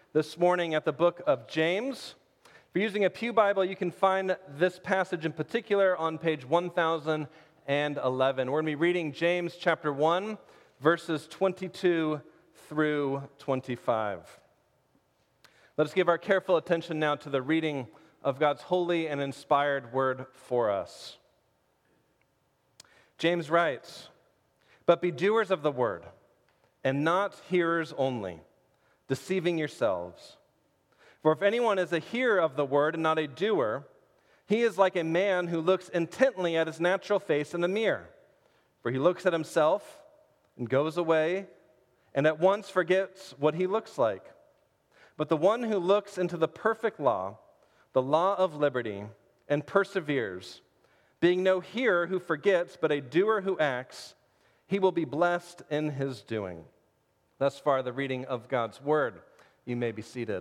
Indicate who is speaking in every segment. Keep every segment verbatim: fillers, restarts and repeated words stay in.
Speaker 1: this morning at the book of James. If you're using a Pew Bible, you can find this passage in particular on page one thousand eleven. We're going to be reading James chapter one, verses twenty-two through twenty-five. Let us give our careful attention now to the reading of God's holy and inspired word for us. James writes, "But be doers of the word, and not hearers only, deceiving yourselves. For if anyone is a hearer of the word and not a doer, he is like a man who looks intently at his natural face in the mirror. For he looks at himself and goes away and at once forgets what he looks like. But the one who looks into the perfect law, the law of liberty, and perseveres, being no hearer who forgets, but a doer who acts, he will be blessed in his doing." Thus far, the reading of God's word. You may be seated.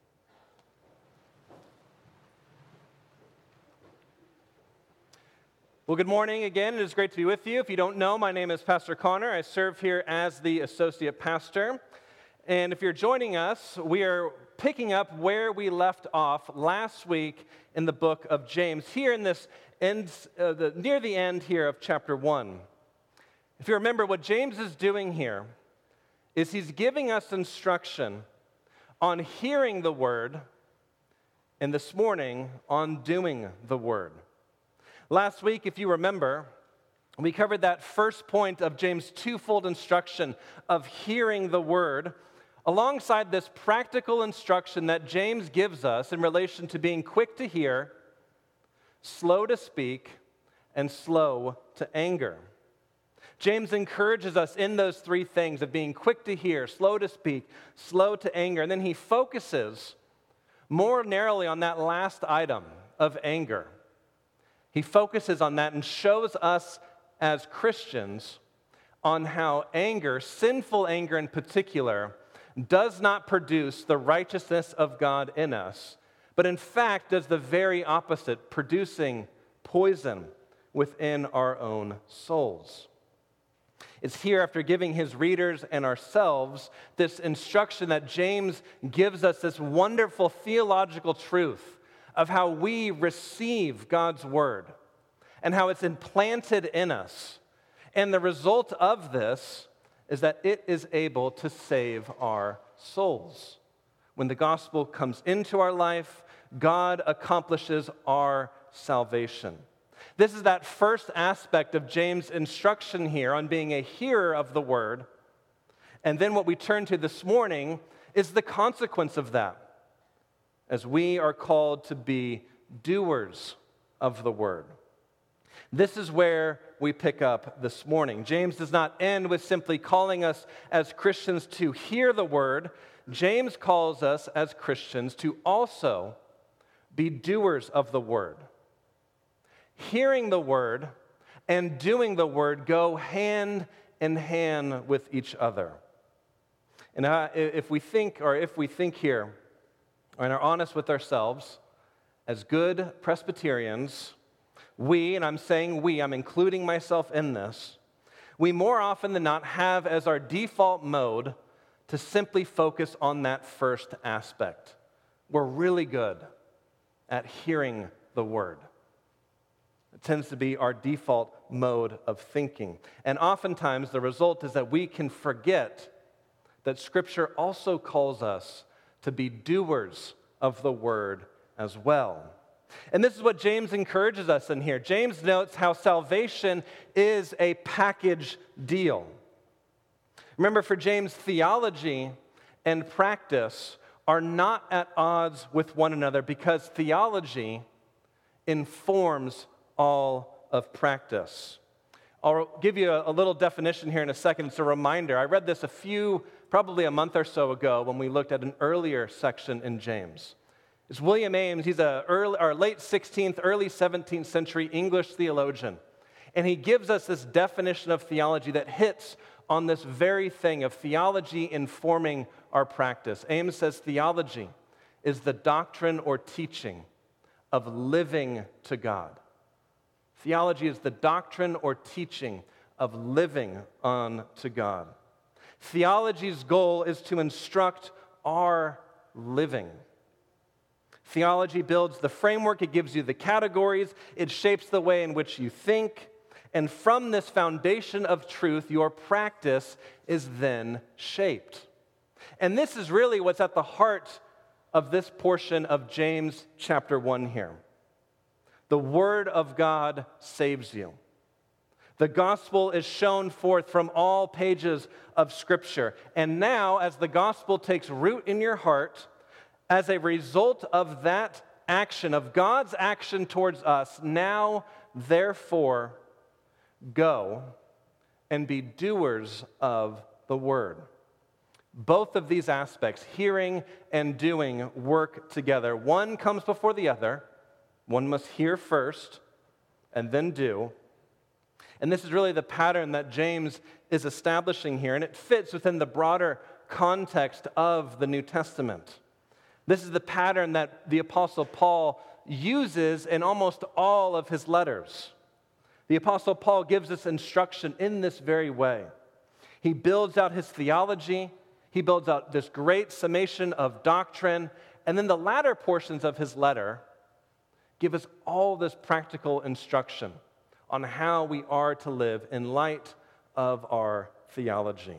Speaker 1: Well, good morning again. It is great to be with you. If you don't know, my name is Pastor Connor. I serve here as the associate pastor. And if you're joining us, we are picking up where we left off last week in the book of James, here in this end, uh, the, near the end here of chapter one. If you remember, what James is doing here is he's giving us instruction on hearing the word, and this morning on doing the word. Last week, if you remember, we covered that first point of James' twofold instruction of hearing the word, alongside this practical instruction that James gives us in relation to being quick to hear, slow to speak, and slow to anger. James encourages us in those three things of being quick to hear, slow to speak, slow to anger. And then he focuses more narrowly on that last item of anger. He focuses on that and shows us as Christians on how anger, sinful anger in particular, does not produce the righteousness of God in us, but in fact does the very opposite, producing poison within our own souls. It's here, after giving his readers and ourselves this instruction, that James gives us this wonderful theological truth of how we receive God's word and how it's implanted in us. And the result of this is that it is able to save our souls. When the gospel comes into our life, God accomplishes our salvation. This is that first aspect of James' instruction here on being a hearer of the word. And then what we turn to this morning is the consequence of that, as we are called to be doers of the word. This is where we pick up this morning. James does not end with simply calling us as Christians to hear the word. James calls us as Christians to also be doers of the word. Hearing the word and doing the word go hand in hand with each other. And uh, if we think, or if we think here, and are honest with ourselves, as good Presbyterians, we, and I'm saying we, I'm including myself in this, we more often than not have as our default mode to simply focus on that first aspect. We're really good at hearing the word. It tends to be our default mode of thinking. And oftentimes the result is that we can forget that Scripture also calls us to be doers of the word as well. And this is what James encourages us in here. James notes how salvation is a package deal. Remember, for James, theology and practice are not at odds with one another, because theology informs all of practice. I'll give you a, a little definition here in a second. It's a reminder. I read this a few, probably a month or so ago when we looked at an earlier section in James. It's William Ames. He's a early, or late sixteenth, early seventeenth century English theologian. And he gives us this definition of theology that hits on this very thing of theology informing our practice. Ames says theology is the doctrine or teaching of living to God. Theology is the doctrine or teaching of living on to God. Theology's goal is to instruct our living. Theology builds the framework, it gives you the categories, it shapes the way in which you think, and from this foundation of truth, your practice is then shaped. And this is really what's at the heart of this portion of James chapter one here. The Word of God saves you. The gospel is shown forth from all pages of Scripture. And now, as the gospel takes root in your heart, as a result of that action, of God's action towards us, now, therefore, go and be doers of the word. Both of these aspects, hearing and doing, work together. One comes before the other. One must hear first and then do. And this is really the pattern that James is establishing here, and it fits within the broader context of the New Testament. This is the pattern that the Apostle Paul uses in almost all of his letters. The Apostle Paul gives us instruction in this very way. He builds out his theology, he builds out this great summation of doctrine, and then the latter portions of his letter give us all this practical instruction on how we are to live in light of our theology.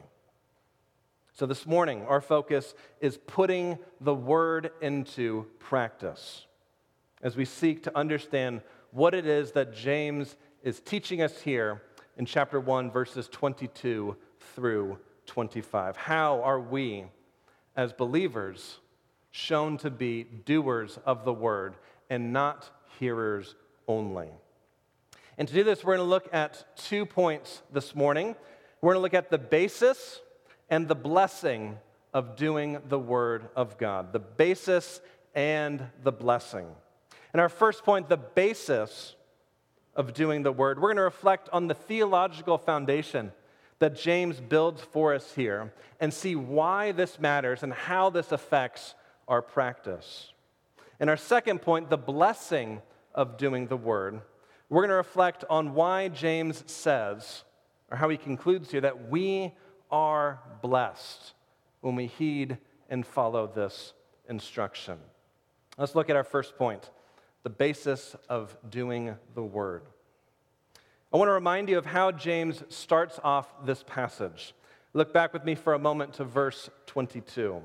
Speaker 1: So this morning, our focus is putting the word into practice as we seek to understand what it is that James is teaching us here in chapter one, verses twenty-two through twenty-five. How are we, as believers, shown to be doers of the word and not hearers only? And to do this, we're going to look at two points this morning. We're going to look at the basis and the blessing of doing the Word of God. The basis and the blessing. And our first point, the basis of doing the Word, we're going to reflect on the theological foundation that James builds for us here and see why this matters and how this affects our practice. And our second point, the blessing of doing the Word, we're going to reflect on why James says, or how he concludes here, that we are blessed when we heed and follow this instruction. Let's look at our first point, the basis of doing the word. I want to remind you of how James starts off this passage. Look back with me for a moment to verse twenty-two.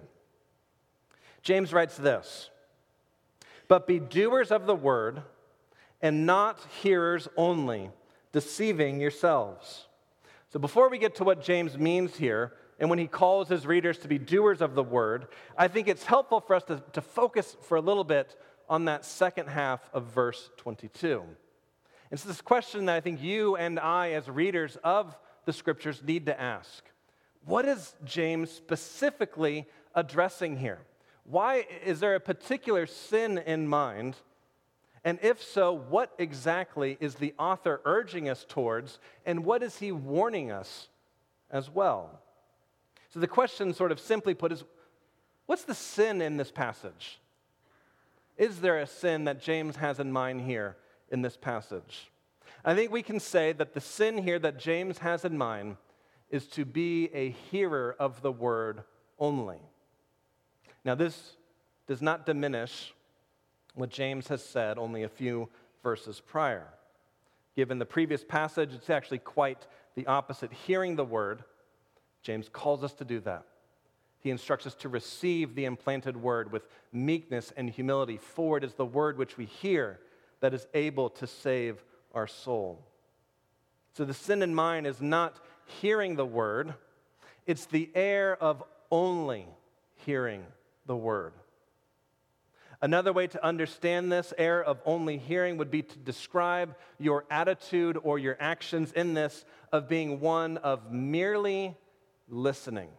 Speaker 1: James writes this, "But be doers of the word and not hearers only, deceiving yourselves." So before we get to what James means here, and when he calls his readers to be doers of the word, I think it's helpful for us to, to focus for a little bit on that second half of verse twenty-two. It's this question that I think you and I, as readers of the Scriptures, need to ask. What is James specifically addressing here? Why is there a particular sin in mind? And if so, what exactly is the author urging us towards, and what is he warning us as well? So the question, sort of simply put, is what's the sin in this passage? Is there a sin that James has in mind here in this passage? I think we can say that the sin here that James has in mind is to be a hearer of the word only. Now, this does not diminish what James has said only a few verses prior. Given the previous passage, it's actually quite the opposite. Hearing the word, James calls us to do that. He instructs us to receive the implanted word with meekness and humility, for it is the word which we hear that is able to save our soul. So the sin in mind is not hearing the word, it's the air of only hearing the word. Another way to understand this air of only hearing would be to describe your attitude or your actions in this of being one of merely listening.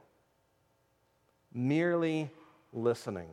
Speaker 1: Merely listening.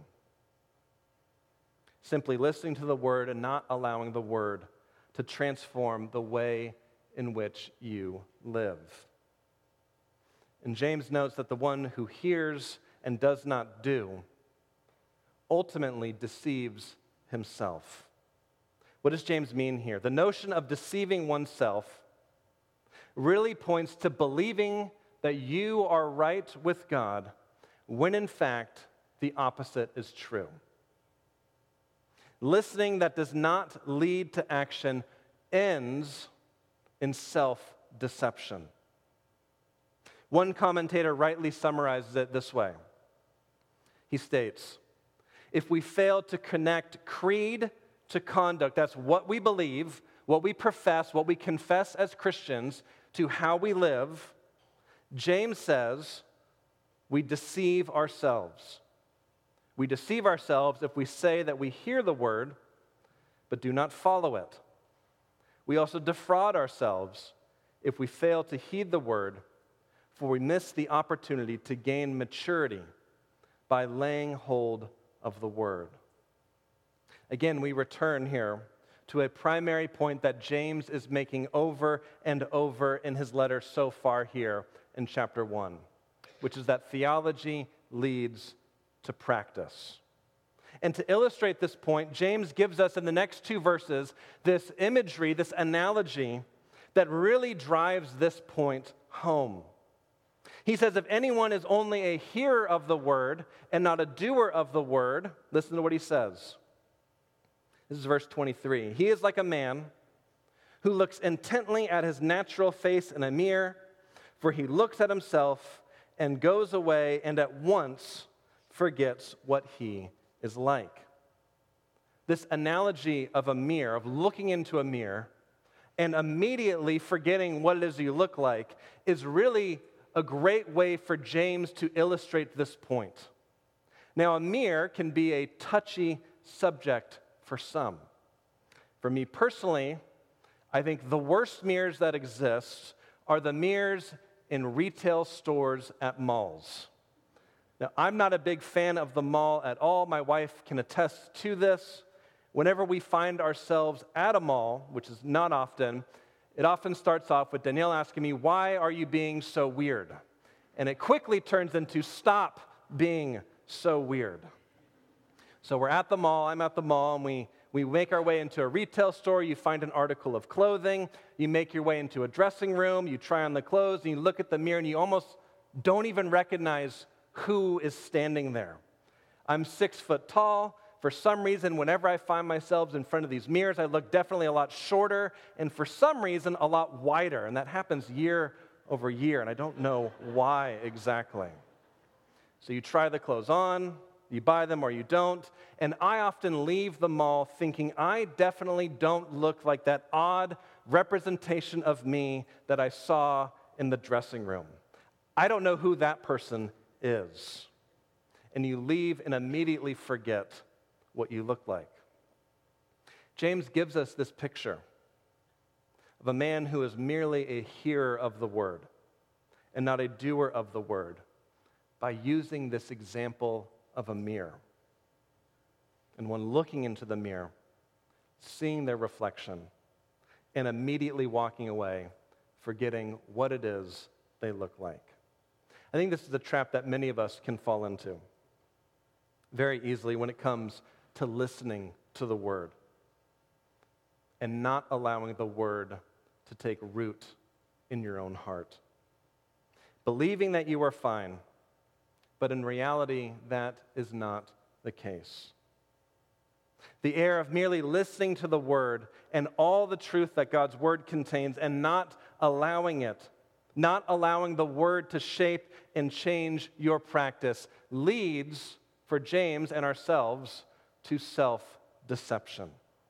Speaker 1: Simply listening to the word and not allowing the word to transform the way in which you live. And James notes that the one who hears and does not do ultimately deceives himself. What does James mean here? The notion of deceiving oneself really points to believing that you are right with God when in fact the opposite is true. Listening that does not lead to action ends in self-deception. One commentator rightly summarizes it this way. He states, if we fail to connect creed to conduct, that's what we believe, what we profess, what we confess as Christians, to how we live, James says we deceive ourselves. We deceive ourselves if we say that we hear the word, but do not follow it. We also defraud ourselves if we fail to heed the word, for we miss the opportunity to gain maturity by laying hold of the word. Again, we return here to a primary point that James is making over and over in his letter so far here in chapter one, which is that theology leads to practice. And to illustrate this point, James gives us in the next two verses this imagery, this analogy that really drives this point home. He says, if anyone is only a hearer of the word and not a doer of the word, listen to what he says. This is verse twenty-three. He is like a man who looks intently at his natural face in a mirror, for he looks at himself and goes away and at once forgets what he is like. This analogy of a mirror, of looking into a mirror and immediately forgetting what it is you look like, is really a great way for James to illustrate this point. Now, a mirror can be a touchy subject for some. For me personally, I think the worst mirrors that exist are the mirrors in retail stores at malls. Now, I'm not a big fan of the mall at all. My wife can attest to this. Whenever we find ourselves at a mall, which is not often, it often starts off with Danielle asking me, why are you being so weird? And it quickly turns into, stop being so weird. So we're at the mall, I'm at the mall, and we, we make our way into a retail store. You find an article of clothing. You make your way into a dressing room. You try on the clothes, and you look at the mirror, and you almost don't even recognize who is standing there. I'm six foot tall. For some reason, whenever I find myself in front of these mirrors, I look definitely a lot shorter, and for some reason, a lot wider. And that happens year over year, and I don't know why exactly. So you try the clothes on, you buy them or you don't, and I often leave the mall thinking I definitely don't look like that odd representation of me that I saw in the dressing room. I don't know who that person is. And you leave and immediately forget what you look like. James gives us this picture of a man who is merely a hearer of the word and not a doer of the word by using this example of a mirror. And when looking into the mirror, seeing their reflection and immediately walking away, forgetting what it is they look like. I think this is a trap that many of us can fall into very easily when it comes to listening to the word and not allowing the word to take root in your own heart. Believing that you are fine, but in reality, that is not the case. The error of merely listening to the word and all the truth that God's word contains and not allowing it, not allowing the word to shape and change your practice, leads for James and ourselves to self-deception.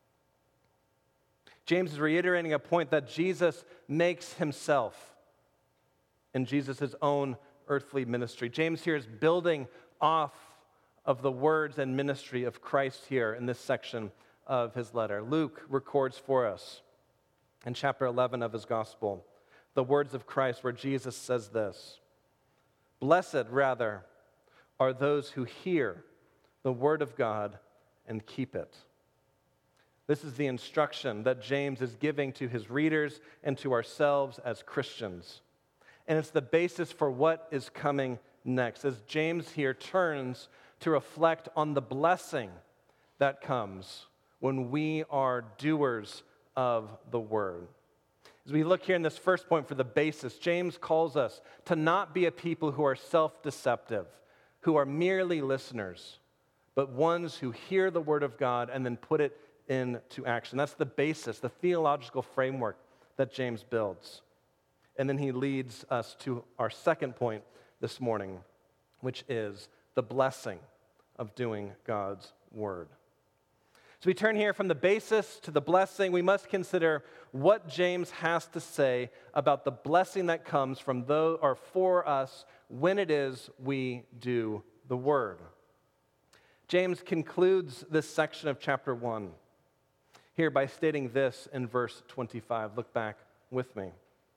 Speaker 1: James is reiterating a point that Jesus makes himself in Jesus' own earthly ministry. James here is building off of the words and ministry of Christ here in this section of his letter. Luke records for us in chapter eleven of his gospel the words of Christ where Jesus says this, "Blessed, rather, are those who hear the word of God and keep it." This is the instruction that James is giving to his readers and to ourselves as Christians. And it's the basis for what is coming next, as James here turns to reflect on the blessing that comes when we are doers of the word. As we look here in this first point for the basis, James calls us to not be a people who are self-deceptive, who are merely listeners, but ones who hear the word of God and then put it into action. That's the basis, the theological framework that James builds. And then he leads us to our second point this morning, which is the blessing of doing God's word. So we turn here from the basis to the blessing. We must consider what James has to say about the blessing that comes from those or for us when it is we do the word. James concludes this section of chapter one here by stating this in verse twenty-five. Look back with me.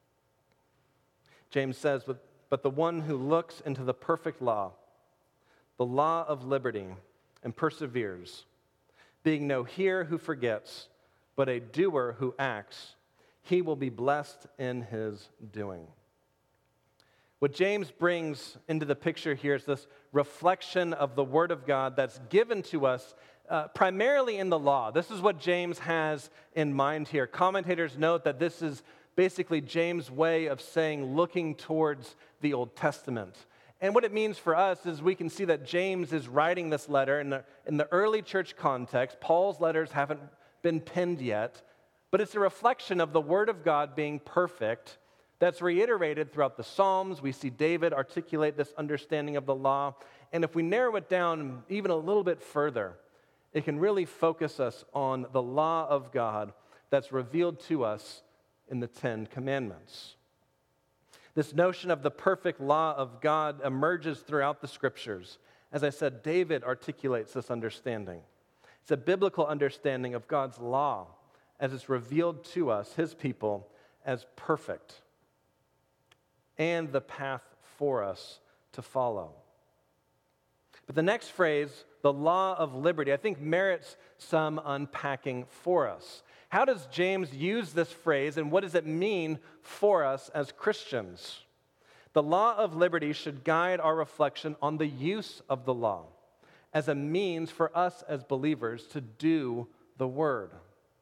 Speaker 1: James says, "But the one who looks into the perfect law, the law of liberty, and perseveres, being no hearer who forgets, but a doer who acts, he will be blessed in his doing." What James brings into the picture here is this reflection of the Word of God that's given to us uh, primarily in the law. This is what James has in mind here. Commentators note that this is basically James' way of saying looking towards the Old Testament. And what it means for us is we can see that James is writing this letter in the, in the early church context. Paul's letters haven't been penned yet, but it's a reflection of the Word of God being perfect that's reiterated throughout the Psalms. We see David articulate this understanding of the law. And if we narrow it down even a little bit further, it can really focus us on the law of God that's revealed to us in the Ten Commandments. This notion of the perfect law of God emerges throughout the Scriptures. As I said, David articulates this understanding. It's a biblical understanding of God's law as it's revealed to us, his people, as perfect and the path for us to follow. But the next phrase, the law of liberty, I think merits some unpacking for us. How does James use this phrase, and what does it mean for us as Christians? The law of liberty should guide our reflection on the use of the law as a means for us as believers to do the word.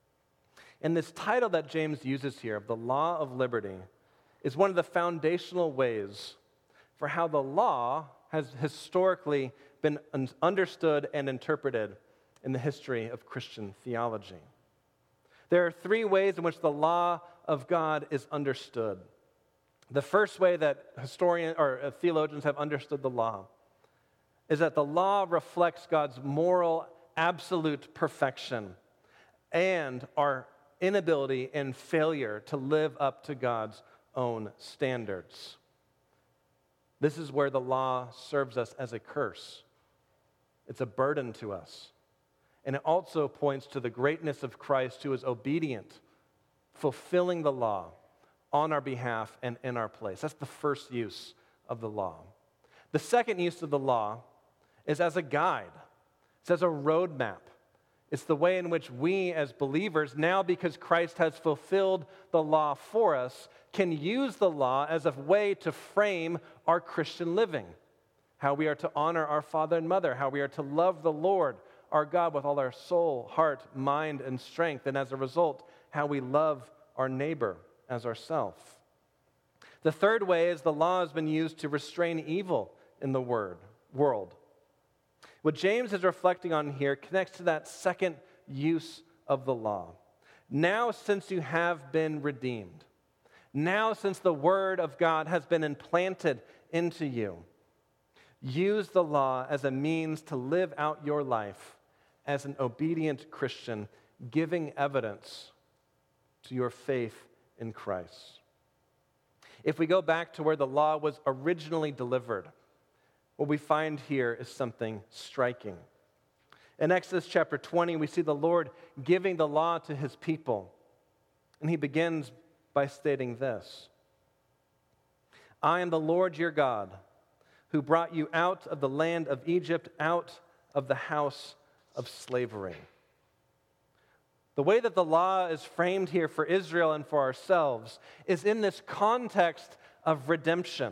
Speaker 1: And this title that James uses here, of the law of liberty, is one of the foundational ways for how the law has historically been understood and interpreted in the history of Christian theology. There are three ways in which the law of God is understood. The first way that historians or theologians have understood the law is that the law reflects God's moral, absolute perfection and our inability and failure to live up to God's own standards. This is where the law serves us as a curse. It's a burden to us. And it also points to the greatness of Christ, who is obedient, fulfilling the law on our behalf and in our place. That's the first use of the law. The second use of the law is as a guide. It's as a roadmap. It's the way in which we as believers, now because Christ has fulfilled the law for us, can use the law as a way to frame our Christian living. How we are to honor our father and mother, how we are to love the Lord, our God, with all our soul, heart, mind, and strength, and as a result, how we love our neighbor as ourselves. The third way is the law has been used to restrain evil in the word, world. What James is reflecting on here connects to that second use of the law. Now, since you have been redeemed, now since the word of God has been implanted into you, use the law as a means to live out your life as an obedient Christian, giving evidence to your faith in Christ. If we go back to where the law was originally delivered, what we find here is something striking. In Exodus chapter twenty, we see the Lord giving the law to his people. And he begins by stating this: "I am the Lord your God, who brought you out of the land of Egypt, out of the house of slavery." The way that the law is framed here for Israel and for ourselves is in this context of redemption.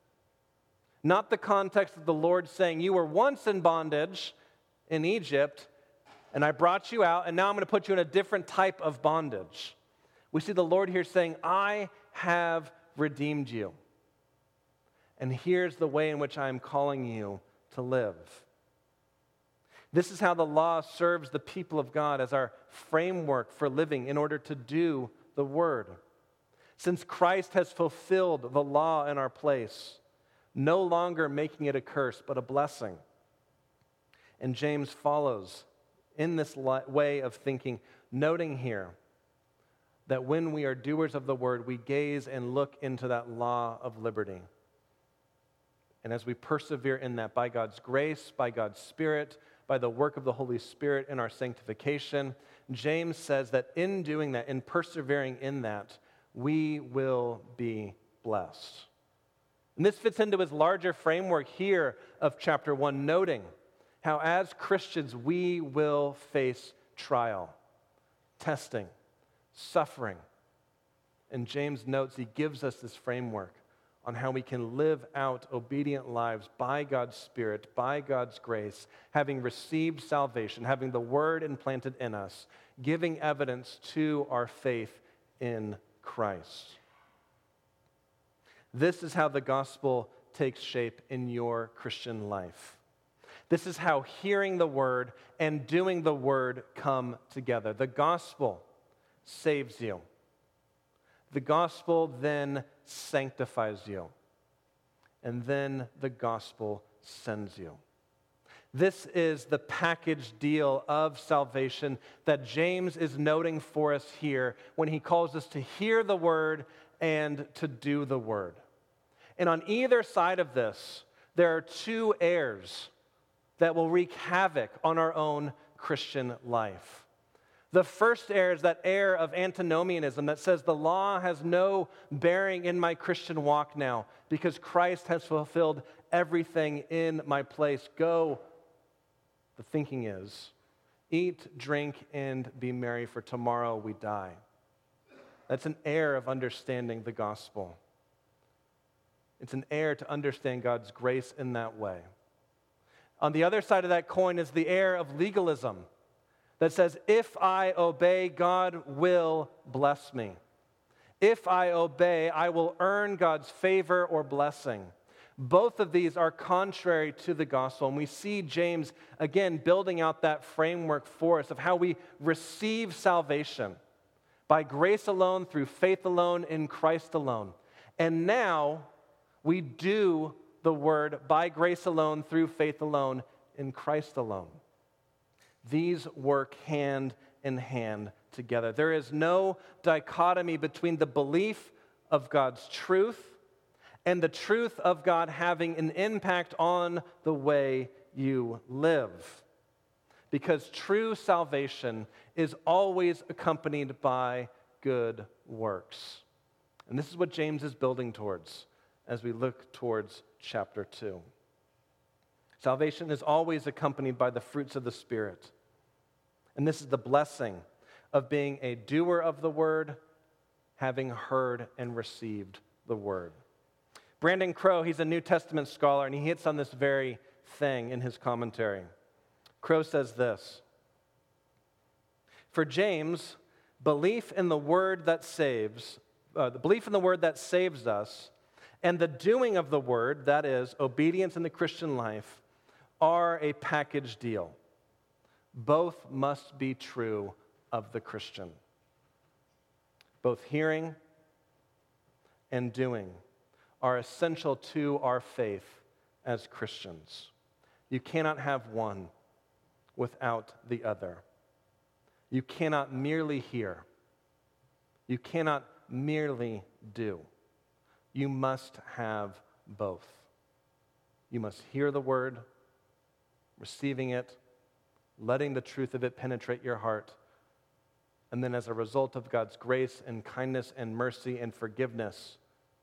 Speaker 1: Not the context of the Lord saying, you were once in bondage in Egypt, and I brought you out, and now I'm going to put you in a different type of bondage. We see the Lord here saying, I have redeemed you. And here's the way in which I am calling you to live. This is how the law serves the people of God as our framework for living in order to do the word. Since Christ has fulfilled the law in our place, no longer making it a curse, but a blessing. And James follows in this way of thinking, noting here that when we are doers of the word, we gaze and look into that law of liberty. And as we persevere in that, by God's grace, by God's Spirit, by the work of the Holy Spirit in our sanctification, James says that in doing that, in persevering in that, we will be blessed. And this fits into his larger framework here of chapter one, noting how as Christians we will face trial, testing, suffering. And James notes, he gives us this framework on how we can live out obedient lives by God's Spirit, by God's grace, having received salvation, having the word implanted in us, giving evidence to our faith in Christ. This is how the gospel takes shape in your Christian life. This is how hearing the word and doing the word come together. The gospel saves you. The gospel then sanctifies you. And then the gospel sends you. This is the package deal of salvation that James is noting for us here when he calls us to hear the word and to do the word. And on either side of this, there are two heirs that will wreak havoc on our own Christian life. The first heir is that heir of antinomianism that says the law has no bearing in my Christian walk now because Christ has fulfilled everything in my place. Go, the thinking is, eat, drink, and be merry, for tomorrow we die. That's an heir of understanding the gospel. It's an heir to understand God's grace in that way. On the other side of that coin is the heir of legalism that says, if I obey, God will bless me. If I obey, I will earn God's favor or blessing. Both of these are contrary to the gospel, and we see James, again, building out that framework for us of how we receive salvation by grace alone, through faith alone, in Christ alone. And now we do the word by grace alone, through faith alone, in Christ alone. These work hand in hand together. There is no dichotomy between the belief of God's truth and the truth of God having an impact on the way you live. Because true salvation is always accompanied by good works. And this is what James is building towards as we look towards chapter two. Salvation is always accompanied by the fruits of the Spirit. And this is the blessing of being a doer of the word, having heard and received the word. Brandon Crowe, he's a New Testament scholar, and he hits on this very thing in his commentary. Crowe says this: for James, belief in the word that saves, uh, the belief in the word that saves us, and the doing of the word, that is, obedience in the Christian life, are a package deal. Both must be true of the Christian. Both hearing and doing are essential to our faith as Christians. You cannot have one without the other. You cannot merely hear. You cannot merely do. You must have both. You must hear the word, receiving it, letting the truth of it penetrate your heart, and then as a result of God's grace and kindness and mercy and forgiveness,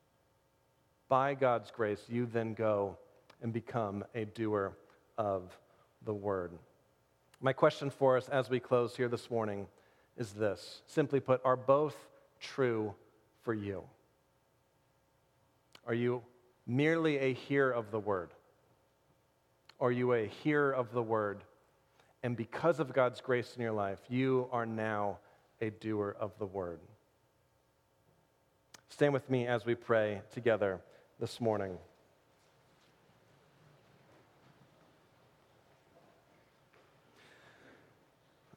Speaker 1: by God's grace, you then go and become a doer of the word. My question for us as we close here this morning is this. Simply put, are both true for you? Are you merely a hearer of the word? Are you a hearer of the word? And because of God's grace in your life, you are now a doer of the word. Stand with me as we pray together this morning.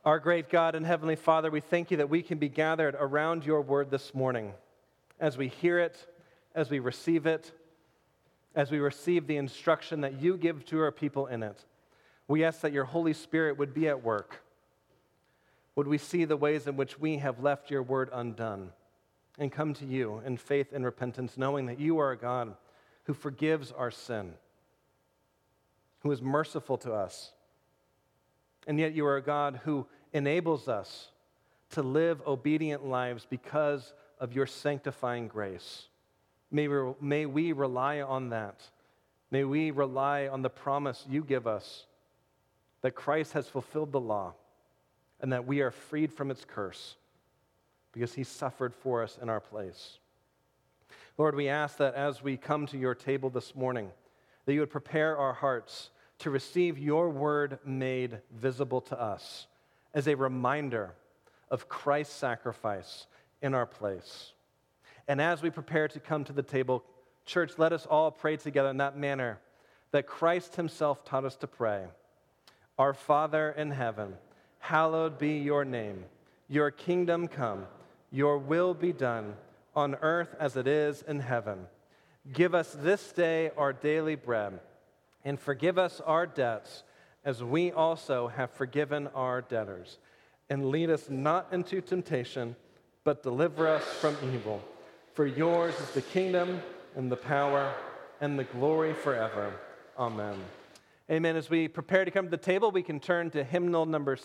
Speaker 1: Our great God and Heavenly Father, we thank you that we can be gathered around your word this morning as we hear it, as we receive it, as we receive the instruction that you give to our people in it. We ask that your Holy Spirit would be at work. Would we see the ways in which we have left your word undone and come to you in faith and repentance, knowing that you are a God who forgives our sin, who is merciful to us, and yet you are a God who enables us to live obedient lives because of your sanctifying grace. May we, may we rely on that. May we rely on the promise you give us that Christ has fulfilled the law and that we are freed from its curse because he suffered for us in our place. Lord, we ask that as we come to your table this morning, that you would prepare our hearts to receive your word made visible to us as a reminder of Christ's sacrifice in our place. And as we prepare to come to the table, church, let us all pray together in that manner that Christ himself taught us to pray. Our Father in heaven, hallowed be your name. Your kingdom come, your will be done on earth as it is in heaven. Give us this day our daily bread, and forgive us our debts as we also have forgiven our debtors. And lead us not into temptation, but deliver us from evil. For yours is the kingdom and the power and the glory forever. Amen. Amen. As we prepare to come to the table, we can turn to hymnal number